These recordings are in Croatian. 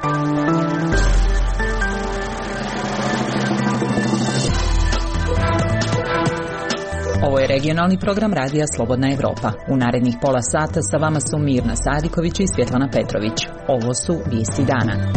Ovo je regionalni program radija Slobodna Evropa. U narednih pola sata sa vama su Mirna Sadiković i Svjetlana Petrović. Ovo su vijesti dana.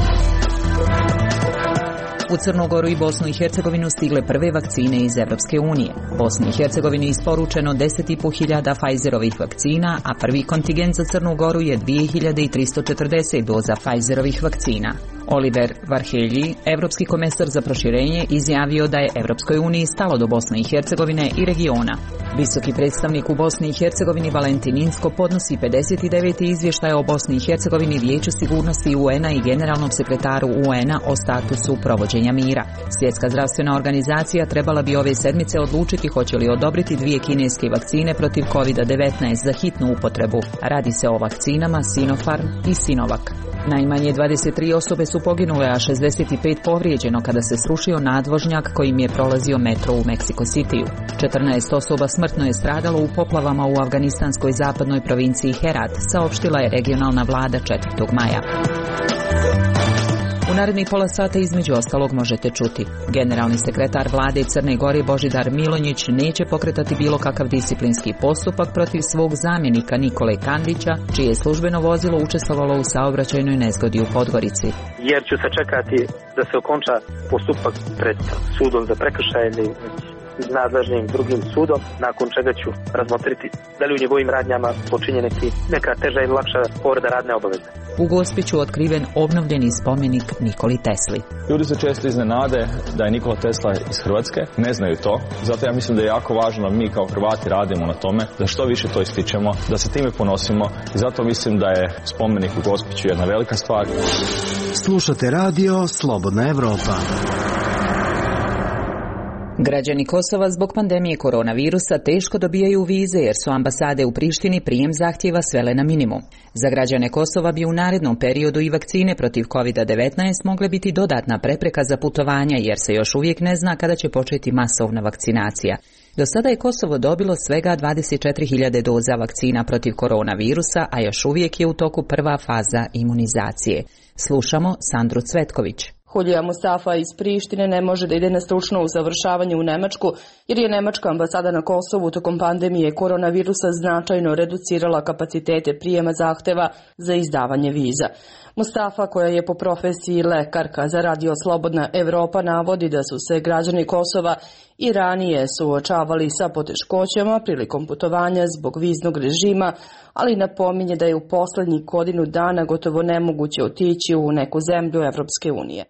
U Crnu Goru i Bosnu i Hercegovinu stigle prve vakcine iz Evropske unije. Bosni i Hercegovini isporučeno 10.500 Pfizerovih vakcina, a prvi kontingent za Crnu Goru je 2340 doza Pfizerovih vakcina. Oliver Varhelji, evropski komesar za proširenje, izjavio da je Evropskoj uniji stalo do Bosne i Hercegovine i regiona. Visoki predstavnik u Bosni i Hercegovini Valentin Inzko podnosi 59. izvještaj o Bosni i Hercegovini Vijeću sigurnosti UN-a i generalnom sekretaru UN-a o statusu provođenja mira. Svjetska zdravstvena organizacija trebala bi ove sedmice odlučiti hoće li odobriti 2 kineske vakcine protiv COVID-19 za hitnu upotrebu. Radi se o vakcinama Sinopharm i Sinovac. Najmanje 23 osobe su poginule, a 65 povrijeđeno kada se srušio nadvožnjak kojim je prolazio metro u Mexico Cityu. 14 osoba smrtno je stradalo u poplavama u afganistanskoj zapadnoj provinciji Herat, saopštila je regionalna vlada 4. maja. U narednih pola sata između ostalog možete čuti. Generalni sekretar vlade Crne Gore Božidar Milonjić neće pokretati bilo kakav disciplinski postupak protiv svog zamjenika Nikole Kandića, čije je službeno vozilo učestvovalo u saobraćajnoj nezgodi u Podgorici. Jer ću sačekati da se okonča postupak pred sudom za prekršaje ili nadležnim drugim sudom, nakon čega ću razmotriti da li u njegovim radnjama počinje neka teža ili lakša povreda radne obaveze. U Gospiću otkriven obnovljeni spomenik Nikoli Tesli. Ljudi se često iznenade da je Nikola Tesla iz Hrvatske, ne znaju to, zato ja mislim da je jako važno da mi kao Hrvati radimo na tome, da što više to ističemo, da se time ponosimo i zato mislim da je spomenik u Gospiću jedna velika stvar. Slušate radio Slobodna Evropa. Građani Kosova zbog pandemije koronavirusa teško dobijaju vize jer su ambasade u Prištini prijem zahtjeva svele na minimum. Za građane Kosova bi u narednom periodu i vakcine protiv COVID-19 mogle biti dodatna prepreka za putovanja jer se još uvijek ne zna kada će početi masovna vakcinacija. Do sada je Kosovo dobilo svega 24.000 doza vakcina protiv koronavirusa, a još uvijek je u toku prva faza imunizacije. Slušamo Sandru Cvetković. Hulija Mustafa iz Prištine ne može da ide na stručno usavršavanje u Nemačku jer je Nemačka ambasada na Kosovu tokom pandemije koronavirusa značajno reducirala kapacitete prijema zahteva za izdavanje viza. Mustafa, koja je po profesiji lekarka za radio Slobodna Evropa, navodi da su se građani Kosova i ranije suočavali sa poteškoćama prilikom putovanja zbog viznog režima, ali napominje da je u posljednjih godinu dana gotovo nemoguće otići u neku zemlju Evropske unije.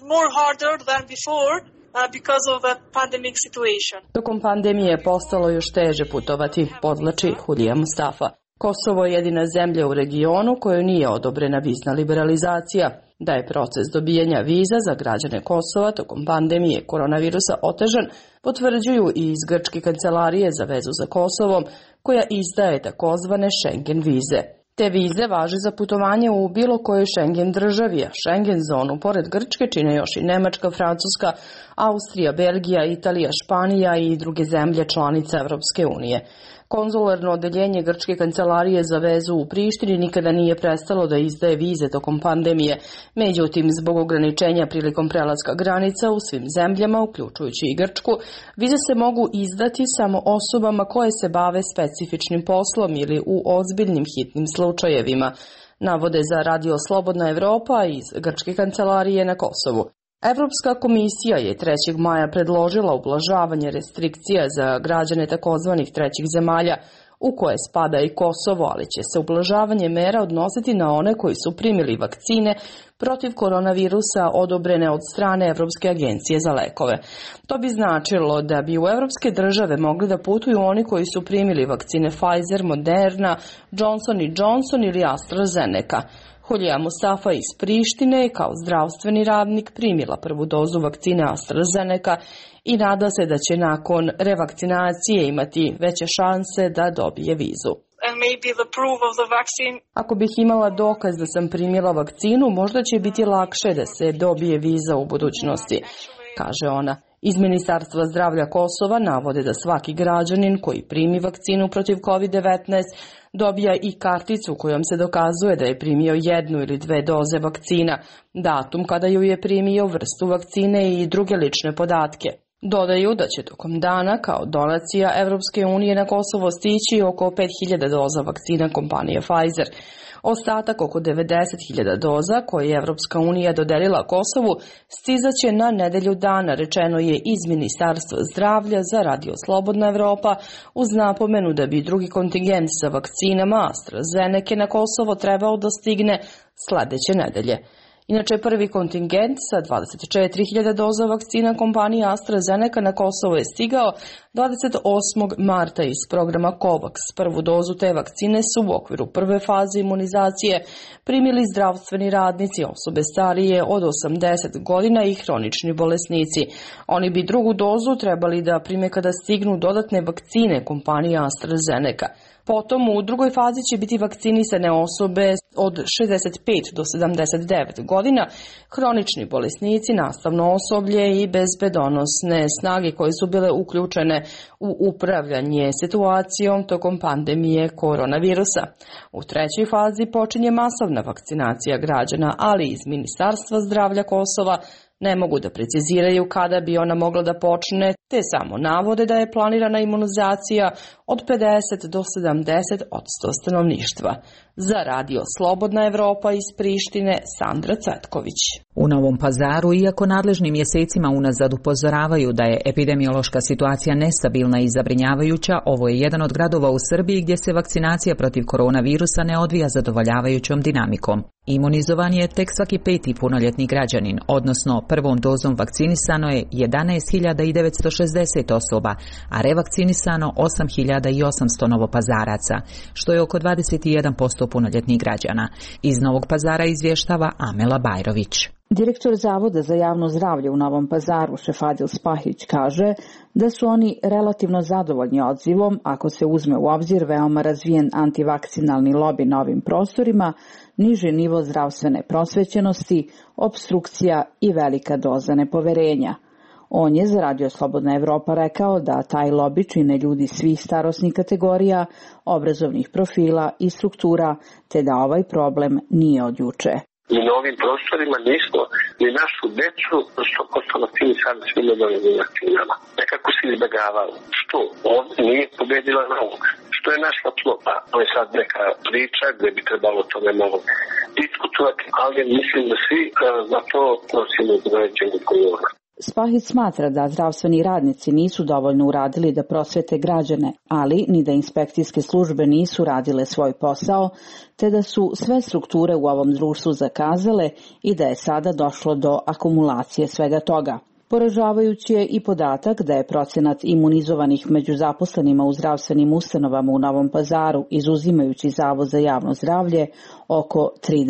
Tokom pandemije je postalo još teže putovati, podvlači Hulija Mustafa. Kosovo je jedina zemlja u regionu kojoj nije odobrena vizna liberalizacija. Da je proces dobijanja viza za građane Kosova tokom pandemije koronavirusa otežan, potvrđuju i iz Grčke kancelarije za vezu za Kosovom, koja izdaje takozvane Schengen vize. Te vize važe za putovanje u bilo kojoj Schengen državi, a Schengen zonu pored Grčke čine još i Nemačka, Francuska, Austrija, Belgija, Italija, Španija i druge zemlje članice Evropske unije. Konzularno odeljenje Grčke kancelarije za vezu u Prištini nikada nije prestalo da izdaje vize tokom pandemije. Međutim, zbog ograničenja prilikom prelaska granica u svim zemljama, uključujući i Grčku, vize se mogu izdati samo osobama koje se bave specifičnim poslom ili u ozbiljnim hitnim slučajevima, navode za radio Slobodna Evropa iz Grčke kancelarije na Kosovu. Evropska komisija je 3. maja predložila ublažavanje restrikcija za građane takozvanih trećih zemalja, u koje spada i Kosovo, ali će se ublažavanje mera odnositi na one koji su primili vakcine protiv koronavirusa odobrene od strane Evropske agencije za lekove. To bi značilo da bi u evropske države mogli da putuju oni koji su primili vakcine Pfizer, Moderna, Johnson & Johnson ili AstraZeneca. Hulija Mustafa iz Prištine kao zdravstveni radnik primila prvu dozu vakcine AstraZeneca i nada se da će nakon revakcinacije imati veće šanse da dobije vizu. Ako bih imala dokaz da sam primila vakcinu, možda će biti lakše da se dobije viza u budućnosti, kaže ona. Iz Ministarstva zdravlja Kosova navode da svaki građanin koji primi vakcinu protiv COVID-19 Dobija i karticu kojom se dokazuje da je primio 1 ili 2 doze vakcina, datum kada ju je primio, vrstu vakcine i druge lične podatke. Dodaju da će tokom dana kao donacija Evropske unije na Kosovo stići oko 5.000 doza vakcina kompanije Pfizer. Ostatak oko 90.000 doza koje je Evropska unija dodelila Kosovu stizaće na nedelju dana, rečeno je iz Ministarstva zdravlja za Radio Slobodna Evropa, uz napomenu da bi drugi kontingent sa vakcinama AstraZeneca na Kosovo trebao da stigne sledeće nedelje. Inače, prvi kontingent sa 24.000 doza vakcina kompanije AstraZeneca na Kosovo je stigao 28. marta iz programa COVAX. Prvu dozu te vakcine su u okviru prve faze imunizacije primili zdravstveni radnici, osobe starije od 80 godina i hronični bolesnici. Oni bi drugu dozu trebali da prime kada stignu dodatne vakcine kompanije AstraZeneca. Potom u drugoj fazi će biti vakcinisane osobe od 65 do 79 godina, hronični bolesnici, nastavno osoblje i bezbedonosne snage koje su bile uključene u upravljanje situacijom tokom pandemije koronavirusa. U trećoj fazi počinje masovna vakcinacija građana, ali iz Ministarstva zdravlja Kosova ne mogu da preciziraju kada bi ona mogla da počne, te samo navode da je planirana imunizacija od 50 do 70% stanovništva. Za Radio Slobodna Evropa iz Prištine, Sandra Cvetković. U Novom Pazaru, iako nadležni mjesecima unazad upozoravaju da je epidemiološka situacija nestabilna i zabrinjavajuća, ovo je jedan od gradova u Srbiji gdje se vakcinacija protiv koronavirusa ne odvija zadovoljavajućom dinamikom. Imunizovan je tek svaki 5. punoljetni građanin, odnosno prvom dozom vakcinisano je 11.960 osoba, a revakcinisano 8.800 novopazaraca, što je oko 21% punoljetnih građana. Iz Novog Pazara izvještava Amela Bajrović. Direktor Zavoda za javno zdravlje u Novom Pazaru, Šefadil Spahić, kaže da su oni relativno zadovoljni odzivom ako se uzme u obzir veoma razvijen antivakcinalni lobi na ovim prostorima, niži nivo zdravstvene prosvećenosti, opstrukcija i velika doza nepoverenja. On je za Radio Slobodna Evropa rekao da taj lobi čine ljudi svih starosnih kategorija, obrazovnih profila i struktura, te da ovaj problem nije od juče. Mi na ovim prostorima nismo ni našu decu 100% vakcinisali svim obaveznim vakcinama. Nekako se izbjegavalo. Što? Ovdje nije pobedila nauka. Što je našla tlopa? To je sad neka priča gdje bi trebalo tome malo diskutovati, ali mislim da svi za to nosimo određenu odgovornost. Spahić smatra da zdravstveni radnici nisu dovoljno uradili da prosvete građane, ali ni da inspekcijske službe nisu radile svoj posao, te da su sve strukture u ovom društvu zakazale i da je sada došlo do akumulacije svega toga. Poražavajući je i podatak da je procenat imunizovanih među zaposlenima u zdravstvenim ustanovama u Novom Pazaru, izuzimajući Zavod za javno zdravlje, oko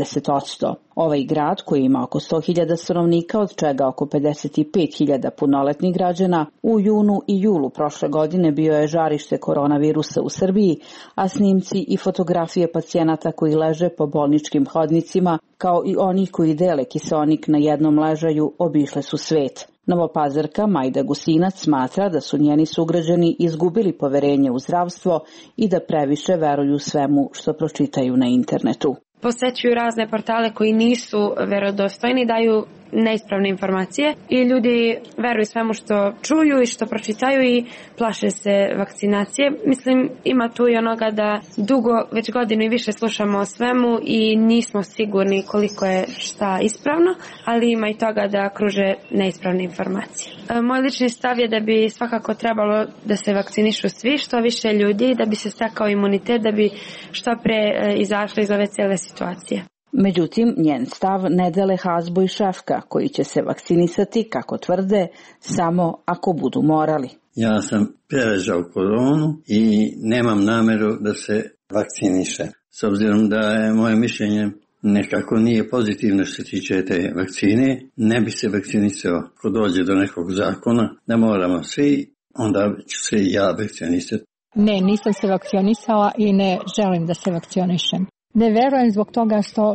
30%. Ovaj grad, koji ima oko 100.000 stanovnika, od čega oko 55.000 punoletnih građana, u junu i julu prošle godine bio je žarište koronavirusa u Srbiji, a snimci i fotografije pacijenata koji leže po bolničkim hodnicima, kao i onih koji dele kiseonik na jednom ležaju, obišle su svet. Novopazarka Majda Gusinac smatra da su njeni sugrađani izgubili poverenje u zdravstvo i da previše veruju svemu što pročitaju na internetu. Posećuju razne portale koji nisu verodostojni, daju neispravne informacije i ljudi veruju svemu što čuju i što pročitaju i plaše se vakcinacije. Mislim, ima tu i onoga da dugo, već godinu i više slušamo o svemu i nismo sigurni koliko je šta ispravno, ali ima i toga da kruže neispravne informacije. Moj lični stav je da bi svakako trebalo da se vakcinišu svi, što više ljudi, da bi se stekao imunitet, da bi što pre izašli iz ove cijele situacije. Međutim, njen stav ne dele Hazbo i Šefka, koji će se vakcinisati, kako tvrde, samo ako budu morali. Ja sam preležao koronu i nemam nameru da se vakciniše. S obzirom da je moje mišljenje nekako nije pozitivno što se tiče te vakcine, ne bi se vakcinisao. Ako dođe do nekog zakona da moramo svi, onda ću se i ja vakcinisati. Ne, nisam se vakcinisala i ne želim da se vakcinišem. Ne verujem zbog toga što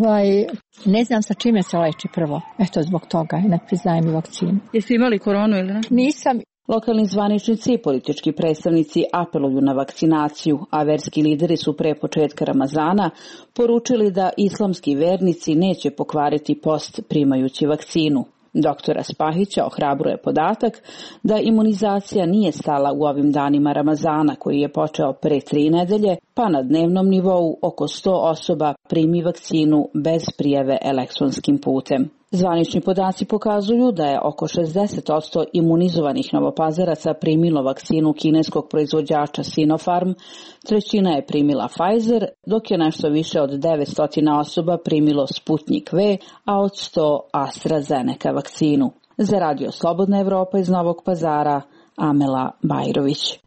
ne znam sa čime se leči prvo. Eto, zbog toga ne priznajem i vakcinu. Jeste imali koronu ili ne? Nisam, Lokalni zvaničnici i politički predstavnici apeluju na vakcinaciju, a verski lideri su pre početka Ramazana poručili da islamski vernici neće pokvariti post primajući vakcinu. Doktora Spahića ohrabruje podatak da imunizacija nije stala u ovim danima Ramazana, koji je počeo pre 3 nedelje, pa na dnevnom nivou oko 100 osoba primi vakcinu bez prijave elektronskim putem. Zvanični podaci pokazuju da je oko 60% imunizovanih Novopazaraca primilo vakcinu kineskog proizvođača Sinopharm, 1/3 je primila Pfizer, dok je nešto više od 900 osoba primilo Sputnik V, a od 100 AstraZeneca vakcinu. Za Radio Slobodna Evropa iz Novog Pazara, Amela Bajrović.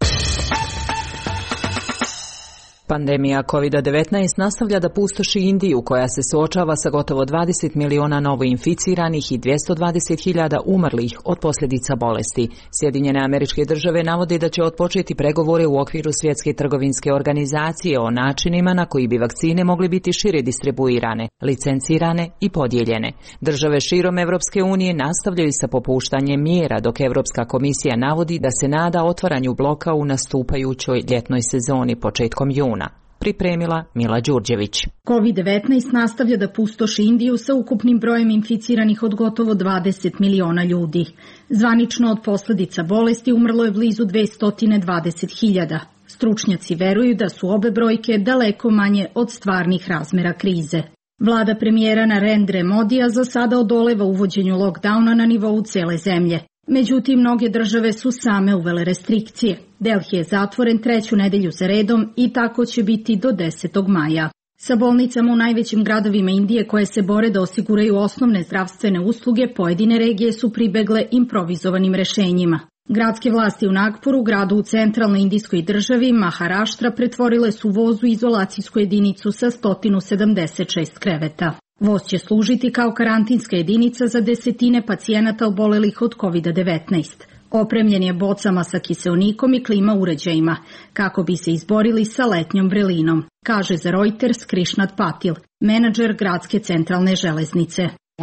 Pandemija COVID-19 nastavlja da pustoši Indiju, koja se suočava sa gotovo 20 miliona novoinficiranih i 220.000 umrlih od posljedica bolesti. Sjedinjene Američke Države navode da će otpočeti pregovore u okviru Svjetske trgovinske organizacije o načinima na koji bi vakcine mogli biti šire distribuirane, licencirane i podijeljene. Države širom Evropske unije nastavljaju sa popuštanjem mjera, dok Evropska komisija navodi da se nada otvaranju bloka u nastupajućoj ljetnoj sezoni početkom juna. Pripremila Mila Đurđević. COVID-19 nastavlja da pustoši Indiju sa ukupnim brojem inficiranih od gotovo 20 miliona ljudi. Zvanično od posljedica bolesti umrlo je blizu 220.000. Stručnjaci veruju da su obe brojke daleko manje od stvarnih razmera krize. Vlada premijera Narendre Modija za sada odoleva uvođenju lockdowna na nivou cele zemlje. Međutim, mnoge države su same uvele restrikcije. Delhi je zatvoren 3. nedelju za redom i tako će biti do 10. maja. Sa bolnicama u najvećim gradovima Indije koje se bore da osiguraju osnovne zdravstvene usluge, pojedine regije su pribegle improvizovanim rešenjima. Gradske vlasti u Nagpuru, gradu u centralnoj indijskoj državi, Maharaštra, pretvorile su voz u izolacijsku jedinicu sa 176 kreveta. Voz će služiti kao karantinska jedinica za desetine pacijenata obolelih od COVID-19. Opremljen je bocama sa kiseonikom i klima uređajima, kako bi se izborili sa letnjom vrelinom, kaže za Reuters Krishnat Patil, menadžer gradske centralne železnice.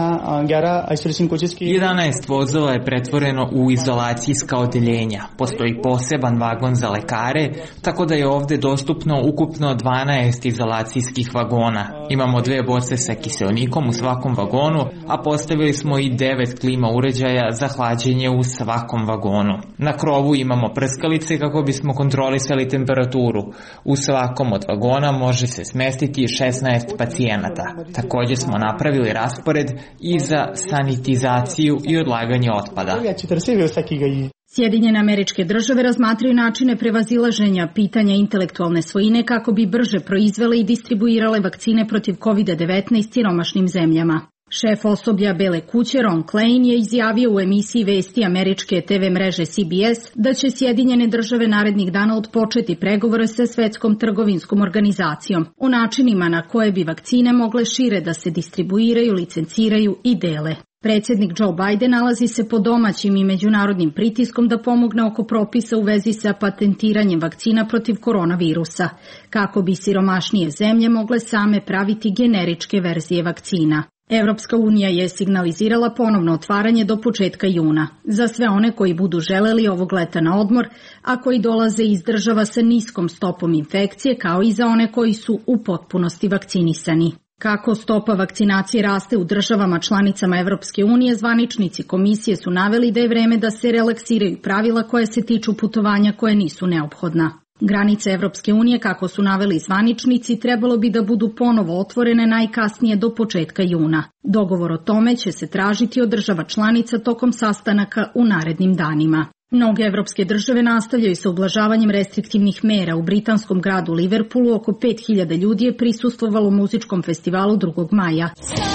11 vozova je pretvoreno u izolacijska odeljenja. Postoji poseban vagon za lekare, tako da je ovdje dostupno ukupno 12 izolacijskih vagona. Imamo 2 boce sa kiseonikom u svakom vagonu, a postavili smo i 9 klima uređaja za hlađenje u svakom vagonu. Na krovu imamo prskalice kako bismo kontrolisali temperaturu. U svakom od vagona može se smestiti 16 pacijenata. Također smo napravili raspored i za sanitizaciju i odlaganje otpada. Sjedinjene Američke Države razmatraju načine prevazilaženja pitanja intelektualne svojine kako bi brže proizvele i distribuirale vakcine protiv COVID-19 siromašnim zemljama. Šef osoblja Bele kuće Ron Klain je izjavio u emisiji vesti američke TV mreže CBS da će Sjedinjene Države narednih dana otpočeti pregovore sa Svetskom trgovinskom organizacijom o načinima na koje bi vakcine mogle šire da se distribuiraju, licenciraju i dele. Predsjednik Joe Biden nalazi se pod domaćim i međunarodnim pritiskom da pomogne oko propisa u vezi sa patentiranjem vakcina protiv koronavirusa, kako bi siromašnije zemlje mogle same praviti generičke verzije vakcina. Evropska unija je signalizirala ponovno otvaranje do početka juna za sve one koji budu želeli ovog leta na odmor, a koji dolaze iz država sa niskom stopom infekcije, kao i za one koji su u potpunosti vakcinisani. Kako stopa vakcinacije raste u državama članicama Evropske unije, zvaničnici komisije su naveli da je vreme da se relaksiraju pravila koje se tiču putovanja koje nisu neophodna. Granice Evropske unije, kako su naveli zvaničnici, trebalo bi da budu ponovo otvorene najkasnije do početka juna. Dogovor o tome će se tražiti od država članica tokom sastanaka u narednim danima. Mnoge evropske države nastavljaju sa ublažavanjem restriktivnih mera. U britanskom gradu Liverpoolu oko 5000 ljudi je prisustvovalo muzičkom festivalu 2. maja.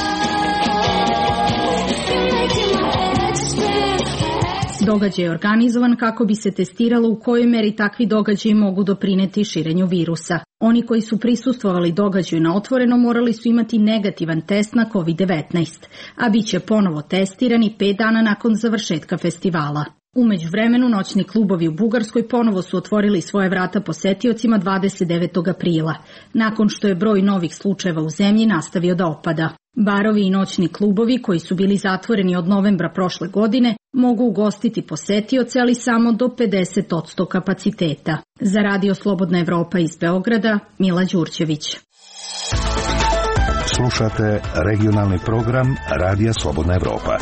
Događaj je organizovan kako bi se testiralo u kojoj meri takvi događaji mogu doprineti širenju virusa. Oni koji su prisustvovali događaju na otvoreno morali su imati negativan test na COVID-19, a bit će ponovo testirani 5 dana nakon završetka festivala. U međuvremenu noćni klubovi u Bugarskoj ponovo su otvorili svoje vrata posetiocima 29. aprila, nakon što je broj novih slučajeva u zemlji nastavio da opada. Barovi i noćni klubovi koji su bili zatvoreni od novembra prošle godine mogu ugostiti posetioce, ali samo do 50% kapaciteta. Za Radio Slobodna Evropa iz Beograda, Mila Đurđević. Slušate regionalni program Radija Slobodna Evropa.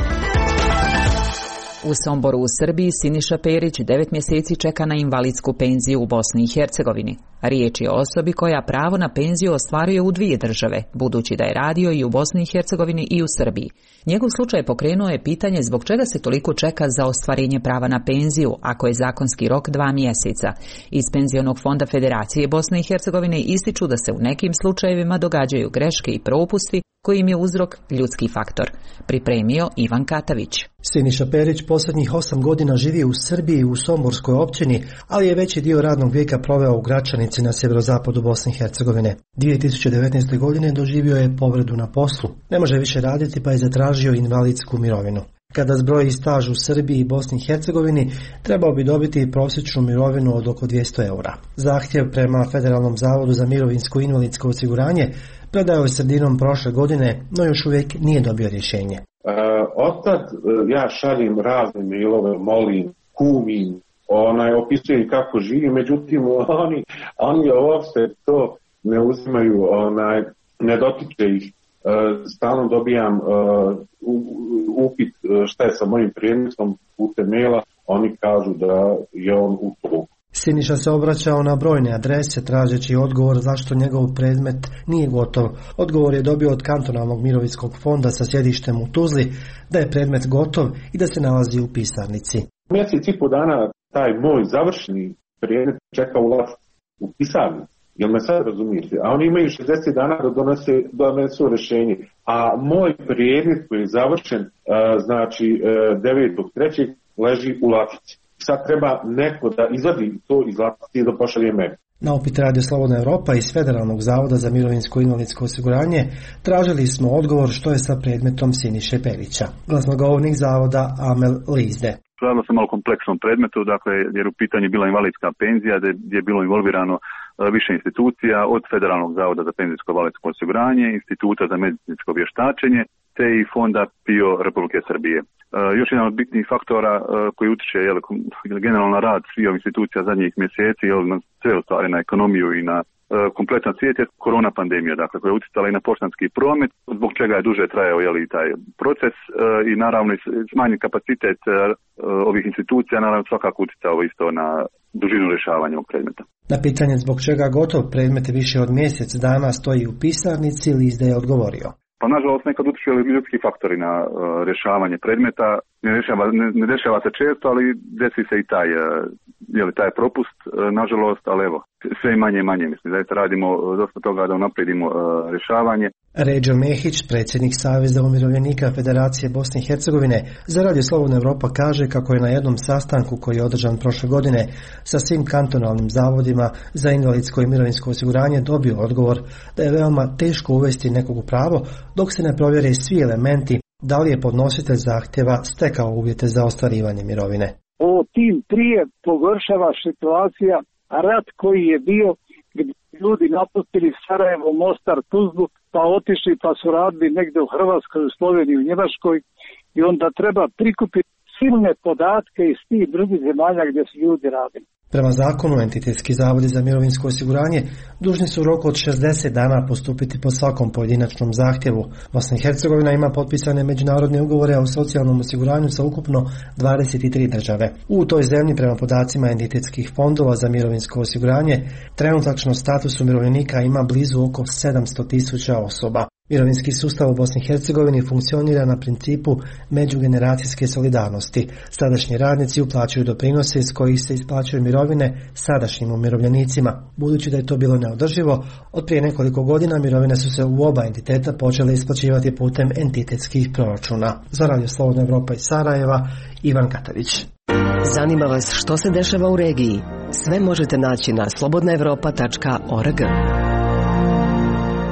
U Somboru u Srbiji Siniša Perić 9 mjeseci čeka na invalidsku penziju u Bosni i Hercegovini. Riječ je o osobi koja pravo na penziju ostvaruje u 2 države, budući da je radio i u Bosni i Hercegovini i u Srbiji. Njegov slučaj pokrenuo je pitanje zbog čega se toliko čeka za ostvarenje prava na penziju, ako je zakonski rok 2 mjeseca. Iz Penzionog fonda Federacije Bosne i Hercegovine ističu da se u nekim slučajevima događaju greške i propusti kojim je uzrok ljudski faktor. Pripremio Ivan Katavić. Siniša Perić posljednjih 8 godina živi u Srbiji u Somborskoj općini, ali je veći dio radnog vijeka proveo u Gračanici na sjeverozapadu Bosne i Hercegovine. 2019. godine doživio je povredu na poslu. Ne može više raditi pa je zatražio invalidsku mirovinu. Kada zbroji staž u Srbiji i Bosni i Hercegovini, trebao bi dobiti prosječnu mirovinu od oko 200 eura. Zahtjev prema Federalnom zavodu za mirovinsko i invalidsko osiguranje predao je sredinom prošle godine, no još uvijek nije dobio rješenje. Otad ja šaljem razne mailove, molim, kumim, opisujem kako živim, međutim oni uopšte to ne uzimaju, ne dotiče ih. Stalno dobijam upit šta je sa mojim predmetom putem maila, oni kažu da je on u toku. Siniša se obraćao na brojne adrese tražeći odgovor zašto njegov predmet nije gotov. Odgovor je dobio od kantonalnog mirovinskog fonda sa sjedištem u Tuzli da je predmet gotov i da se nalazi u pisarnici. Mjesec i po dana taj moj završeni predmet čeka u pisarnici. Jel me sad razumijete? A oni imaju 60 dana da donesu rješenje. A moj predmet koji je završen, 9.3. leži u latici. Sad treba neko da izvadi to iz latice i da pošalje meni. Na upit Radio Slobodna Evropa iz Federalnog zavoda za mirovinsko i invalidsko osiguranje tražili smo odgovor što je sa predmetom Siniše Perića. Glasnogovornik zavoda Amel Lizde. Radilo se malo kompleksnom predmetu, dakle, jer u pitanju je bila invalidska penzija, gdje je bilo involvirano više institucija, od Federalnog zavoda za penzijsko invalidsko osiguranje, Instituta za medicinsko vještačenje, te i Fonda PIO Republike Srbije. Još jedan od bitnih faktora koji utječe generalno na rad svih institucija zadnjih mjeseci, na sve ostvari na ekonomiju i na kompletan svijet je korona pandemija, dakle, koja je utjecala i na poštanski promet, zbog čega je duže trajao taj proces i naravno smanjen kapacitet ovih institucija, naravno svakako utjecao isto na dužinu rješavanja ovog predmeta. Na pitanje zbog čega gotov predmet više od mjesec dana stoji u pisarnici, Lizde je odgovorio. Pa nažalost nekad utječu ljudski faktori na rješavanje predmeta. Ne dešava se često, ali desi se i taj propust, nažalost, ali evo, sve i manje. Mislim, zaista radimo dosta toga da unaprijedimo rješavanje. Ređo Mehić, predsjednik Saveza umirovljenika Federacije Bosne i Hercegovine, za Radio Slobodna Evropa kaže kako je na jednom sastanku koji je održan prošle godine sa svim kantonalnim zavodima za invalidsko i mirovinsko osiguranje dobio odgovor da je veoma teško uvesti nekog u pravo dok se ne provjere svi elementi da li je podnositelj zahtjeva stekao uvjete za ostvarivanje mirovine. Ovo tim prije pogoršava situacija rat koji je bio gdje ljudi napustili Sarajevo, Mostar, Tuzlu, pa otišli pa su radili negdje u Hrvatskoj, u Sloveniji, u Njemačkoj i onda treba prikupiti silne podatke iz tih drugih zemalja gdje su ljudi radili. Prema zakonu, entitetski zavodi za mirovinsko osiguranje dužni su u roku od 60 dana postupiti po svakom pojedinačnom zahtjevu. Bosna i Hercegovina ima potpisane međunarodne ugovore o socijalnom osiguranju sa ukupno 23 države. U toj zemlji, prema podacima entitetskih fondova za mirovinsko osiguranje, trenutačno status umirovljenika ima blizu oko 700.000 osoba. Mirovinski sustav u Bosni i Hercegovini funkcionira na principu međugeneracijske solidarnosti. Sadašnji radnici uplaćuju doprinose iz kojih se isplaćuju mirovine sadašnjim umirovljenicima. Budući da je to bilo neodrživo, od prije nekoliko godina mirovine su se u oba entiteta počele isplaćivati putem entitetskih proračuna. Za Radio Slobodna Evropa iz Sarajeva, Ivan Katavić. Zanima vas što se dešava u regiji? Sve možete naći na slobodnaevropa.org.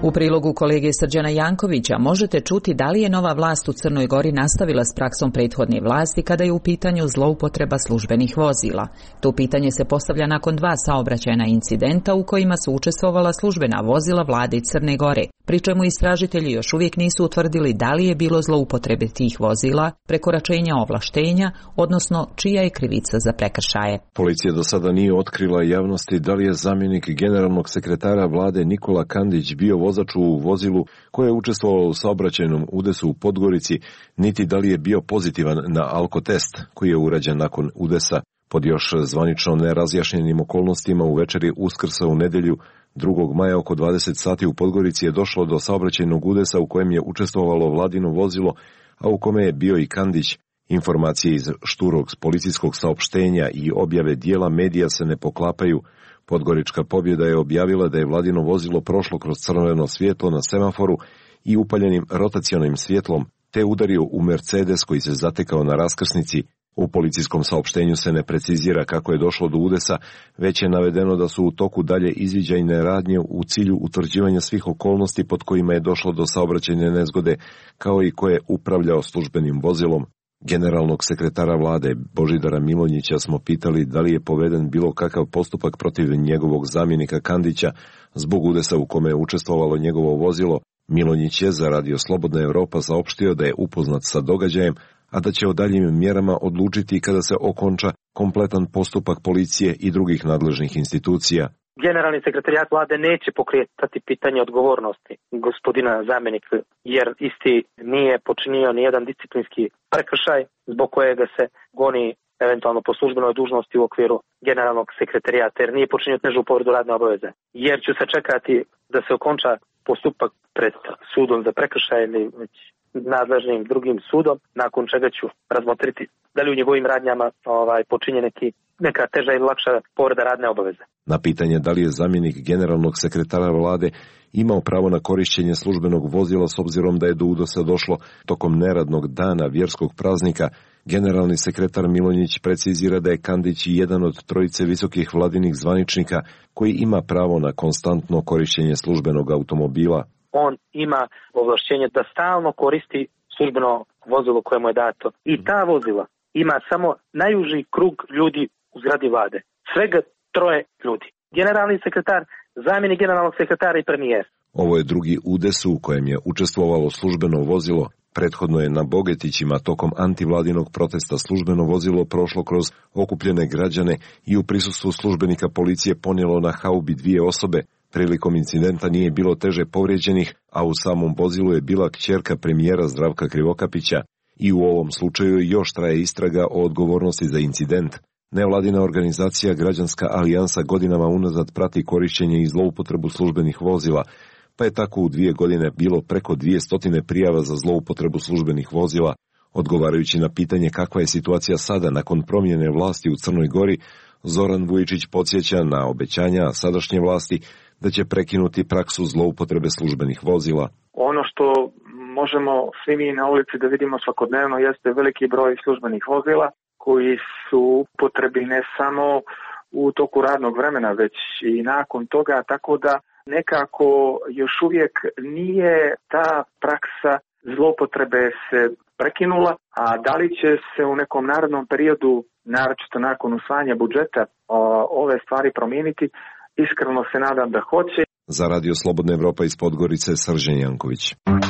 U prilogu kolege Srđana Jankovića možete čuti da li je nova vlast u Crnoj Gori nastavila s praksom prethodne vlasti kada je u pitanju zloupotreba službenih vozila. To pitanje se postavlja nakon 2 saobraćajna incidenta u kojima su učestvovala službena vozila vlade Crne Gore, pri čemu istražitelji još uvijek nisu utvrdili da li je bilo zloupotrebe tih vozila, prekoračenja ovlaštenja, odnosno čija je krivica za prekršaje. Policija do sada nije otkrila javnosti da li je zamjenik generalnog sekretara vlade Nikola Kandić bio vozač u vozilu koje je učestvovalo u saobraćajnom udesu u Podgorici, niti da li je bio pozitivan na alkotest koji je urađen nakon udesa. Pod još zvanično nerazjašnjenim okolnostima u večeri Uskrsa u nedjelju 2. maja oko 20 sati u Podgorici je došlo do saobraćajnog udesa u kojem je učestvovalo vladino vozilo, a u kome je bio i Kandić. Informacije iz šturog policijskog saopštenja i objave dijela medija se ne poklapaju. Podgorička pobjeda je objavila da je vladino vozilo prošlo kroz crveno svjetlo na semaforu i upaljenim rotacionim svjetlom, te udario u Mercedes koji se zatekao na raskrsnici. U policijskom saopštenju se ne precizira kako je došlo do udesa, već je navedeno da su u toku dalje izviđajne radnje u cilju utvrđivanja svih okolnosti pod kojima je došlo do saobraćajne nezgode, kao i ko je upravljao službenim vozilom. Generalnog sekretara vlade Božidara Milonjića smo pitali da li je poveden bilo kakav postupak protiv njegovog zamjenika Kandića zbog udesa u kome je učestvovalo njegovo vozilo. Milonjić je za Radio Slobodna Evropa saopštio da je upoznat sa događajem, a da će o daljim mjerama odlučiti kada se okonča kompletan postupak policije i drugih nadležnih institucija. Generalni sekretarijat vlade neće pokretati pitanje odgovornosti gospodina zamjenika, jer isti nije počinio nijedan disciplinski prekršaj zbog kojega se goni eventualno po službenoj dužnosti u okviru generalnog sekretarijata, jer nije počinio težu povredu radne obaveze. Jer ću se čekati da se okonča postupak pred sudom za prekršaj ili već nadležnim drugim sudom, nakon čega ću razmotriti da li u njegovim radnjama počinje neka teža ili lakša povreda radne obaveze. Na pitanje da li je zamjenik generalnog sekretara vlade imao pravo na korišćenje službenog vozila s obzirom da je do udesa došlo tokom neradnog dana vjerskog praznika, generalni sekretar Milonjić precizira da je Kandić jedan od 3 visokih vladinih zvaničnika koji ima pravo na konstantno korišćenje službenog automobila. On ima ovlašćenje da stalno koristi službeno vozilo koje mu je dato. I ta vozila ima samo najuži krug ljudi u zgradi vlade. Svega 3 ljudi. Generalni sekretar, zamjenik generalnog sekretara i premijer. Ovo je drugi udes u kojem je učestvovalo službeno vozilo. Prethodno je na Bogetićima tokom antivladinog protesta službeno vozilo prošlo kroz okupljene građane i u prisustvu službenika policije ponijelo na haubi 2 osobe. Prilikom incidenta nije bilo teže povrijeđenih, a u samom vozilu je bila kćerka premijera Zdravka Krivokapića. I u ovom slučaju još traje istraga o odgovornosti za incident. Nevladina organizacija Građanska alijansa godinama unazad prati korišćenje i zloupotrebu službenih vozila, pa je tako u 2 godine bilo preko 200 prijava za zloupotrebu službenih vozila. Odgovarajući na pitanje kakva je situacija sada nakon promjene vlasti u Crnoj Gori, Zoran Vujičić podsjeća na obećanja sadašnje vlasti da će prekinuti praksu zloupotrebe službenih vozila. Ono što možemo svi mi na ulici da vidimo svakodnevno jeste veliki broj službenih vozila koji su upotrebi ne samo u toku radnog vremena, već i nakon toga, tako da nekako još uvijek nije ta praksa zloupotrebe se prekinula, a da li će se u nekom narednom periodu, naročito nakon usvajanja budžeta, ove stvari promijeniti, iskreno se nadam da hoće. Za Radio Slobodna Evropa iz Podgorice, Srđan Janković.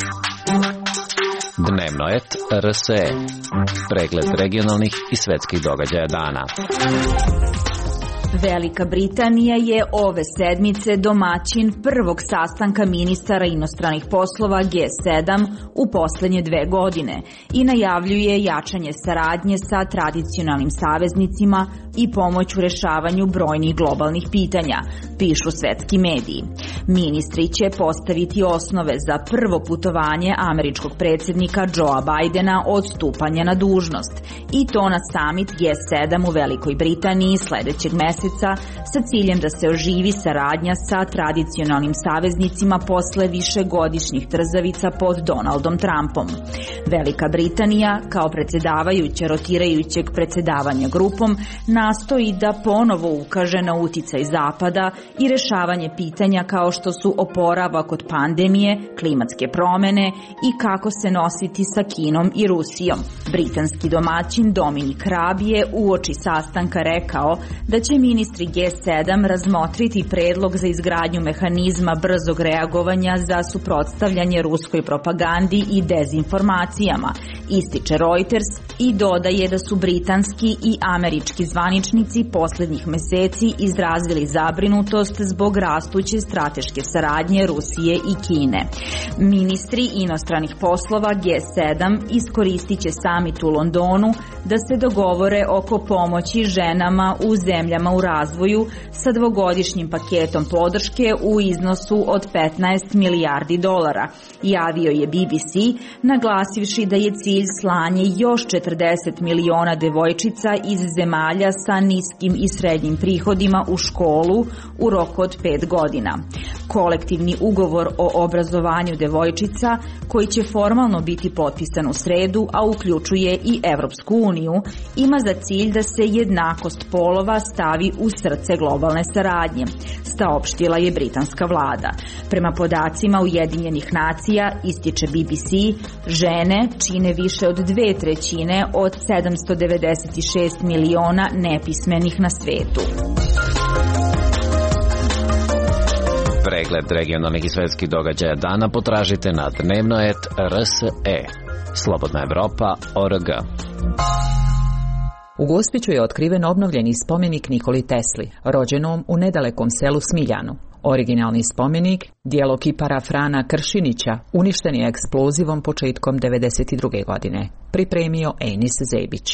Dnevnoet RSE. Pregled regionalnih i svetskih događaja dana. Velika Britanija je ove sedmice domaćin prvog sastanka ministara inostranih poslova G7 u posljednje 2 godine i najavljuje jačanje saradnje sa tradicionalnim saveznicima i pomoć u rešavanju brojnih globalnih pitanja, pišu svetski mediji. Ministri će postaviti osnove za prvo putovanje američkog predsjednika Joea Bidena od stupanja na dužnost, i to na summit G7 u Velikoj Britaniji sljedećeg meseca meseca sa ciljem da se oživi saradnja sa tradicionalnim saveznicima posle višegodišnjih trzavica pod Donaldom Trumpom. Velika Britanija, kao predsjedavajuća rotirajućeg predsjedavanja grupom, nastoji da ponovo ukaže na uticaj Zapada i rešavanje pitanja kao što su oporavak od pandemije, klimatske promene i kako se nositi sa Kinom i Rusijom. Britanski domaćin Dominic Raab je uoči sastanka rekao da će ministri G7 razmotriti predlog za izgradnju mehanizma brzog reagovanja za suprotstavljanje ruskoj propagandi i dezinformacijama, ističe Reuters i dodaje da su britanski i američki zvaničnici posljednjih meseci izrazili zabrinutost zbog rastuće strateške saradnje Rusije i Kine. Ministri inostranih poslova G7 iskoristit će samit u Londonu da se dogovore oko pomoći ženama u zemljama u razvoju sa dvogodišnjim paketom podrške u iznosu od $15 milijardi, javio je BBC, naglasivši da je cilj slanje još 40 miliona devojčica iz zemalja sa niskim i srednjim prihodima u školu u roku od 5 godina. Kolektivni ugovor o obrazovanju devojčica, koji će formalno biti potpisan u sredu, a uključuje i Evropsku uniju, ima za cilj da se jednakost polova stavi u srce globalne saradnje, saopštila je britanska vlada. Prema podacima Ujedinjenih nacija, ističe BBC, žene čine više od 2/3 od 796 miliona nepismenih na svetu. Pregled regionalnih i svetskih događaja dana potražite na dnevno.rs.e. Slobodna Evropa.org. U Gospiću je otkriven obnovljeni spomenik Nikoli Tesli, rođenom u nedalekom selu Smiljanu. Originalni spomenik, djelo kipara Frana Kršinića, uništen je eksplozivom početkom 1992. godine. Pripremio Enis Zebić.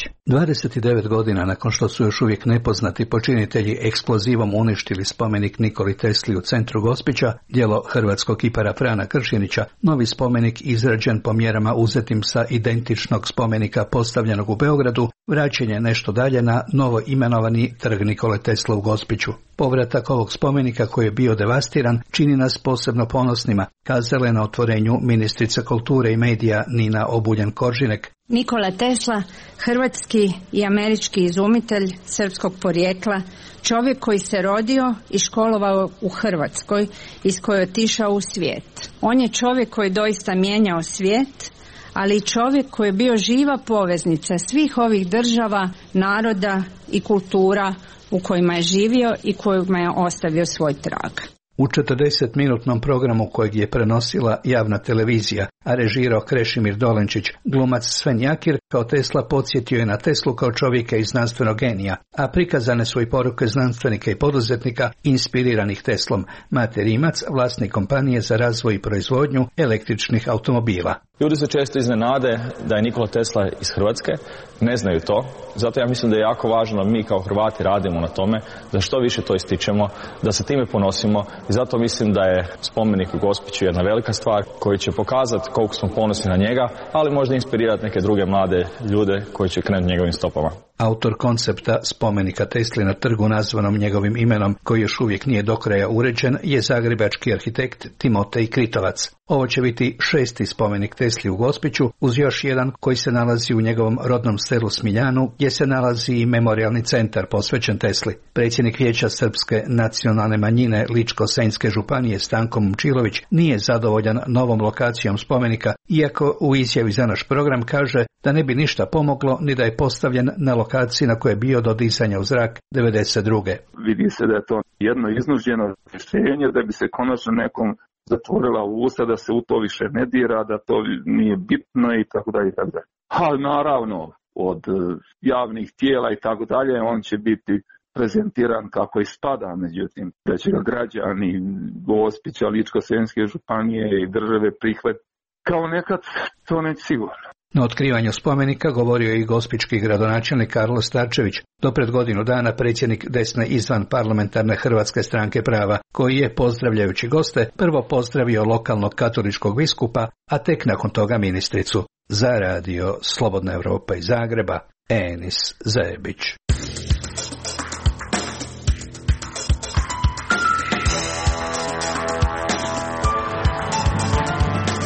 29 godina nakon što su još uvijek nepoznati počinitelji eksplozivom uništili spomenik Nikoli Tesli u centru Gospića, djelo hrvatskog kipara Frana Kršinića, novi spomenik izrađen po mjerama uzetim sa identičnog spomenika postavljenog u Beogradu, vraćen je nešto dalje na novo imenovani trg Nikole Tesla u Gospiću. Povratak ovog spomenika koji je bio devastiran čini nas posebno ponosnima, kazala je na otvorenju ministrica kulture i medija Nina Obuljen-Koržinek. Nikola Tesla, hrvatski i američki izumitelj srpskog porijekla, čovjek koji se rodio i školovao u Hrvatskoj, iz koje je otišao u svijet. On je čovjek koji je doista mijenjao svijet, ali i čovjek koji je bio živa poveznica svih ovih država, naroda i kultura u kojima je živio i kojima je ostavio svoj trag. U 40-minutnom programu kojeg je prenosila javna televizija, a režirao Krešimir Dolenčić, glumac Sven Jakir kao Tesla podsjetio je na Teslu kao čovjeka i znanstvenog genija, a prikazane su i poruke znanstvenika i poduzetnika inspiriranih Teslom. Mate Rimac, vlasnik kompanije za razvoj i proizvodnju električnih automobila. Ljudi se često iznenade da je Nikola Tesla iz Hrvatske, ne znaju to, zato ja mislim da je jako važno da mi kao Hrvati radimo na tome, da što više to ističemo, da se time ponosimo i zato mislim da je spomenik u Gospiću jedna velika stvar koji će pokazati koliko smo ponosni na njega, ali možda inspirirati neke druge mlade ljude koji će krenuti njegovim stopama. Autor koncepta spomenika Tesli na trgu nazvanom njegovim imenom, koji još uvijek nije do kraja uređen, je zagrebački arhitekt Timotej Kritovac. Ovo će biti 6. spomenik Tesli u Gospiću, uz još jedan koji se nalazi u njegovom rodnom selu Smiljanu, gdje se nalazi i memorijalni centar posvećen Tesli. Predsjednik Vijeća srpske nacionalne manjine Ličko-senjske županije Stanko Momčilović nije zadovoljan novom lokacijom spomenika, iako u izjavi za naš program kaže da ne bi ništa pomoglo ni da je postavljen na lokaciji na kojoj je bio do disanja u zrak 1992. Vidi se da je to jedno iznuđeno rješenje, da bi se konačno nekom zatvorila usta, da se u to više ne dira, da to nije bitno i tako dalje i tako dalje. Ali naravno od javnih tijela i tako dalje on će biti prezentiran kako i spada, međutim da će ga građani Gospića, Ličko-senjske županije i države prihvatiti kao nekad, to neće sigurno. Na otkrivanju spomenika govorio je i gospićki gradonačelnik Karlo Starčević, do pred godinu dana predsjednik desne izvan parlamentarne Hrvatske stranke prava, koji je, pozdravljajući goste, prvo pozdravio lokalnog katoličkog biskupa, a tek nakon toga ministricu. Za radio Slobodna Evropa iz Zagreba, Enis Zebić.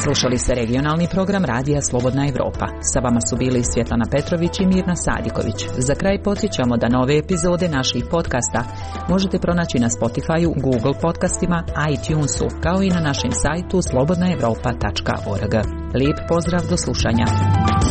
Slušali ste regionalni program Radija Slobodna Evropa. Sa vama su bili Svjetlana Petrović i Mirna Sadiković. Za kraj podsjećamo da nove epizode naših podcasta možete pronaći na Spotify-u, Google podcastima, iTunesu, kao i na našem sajtu slobodnaevropa.org. Lijep pozdrav, do slušanja.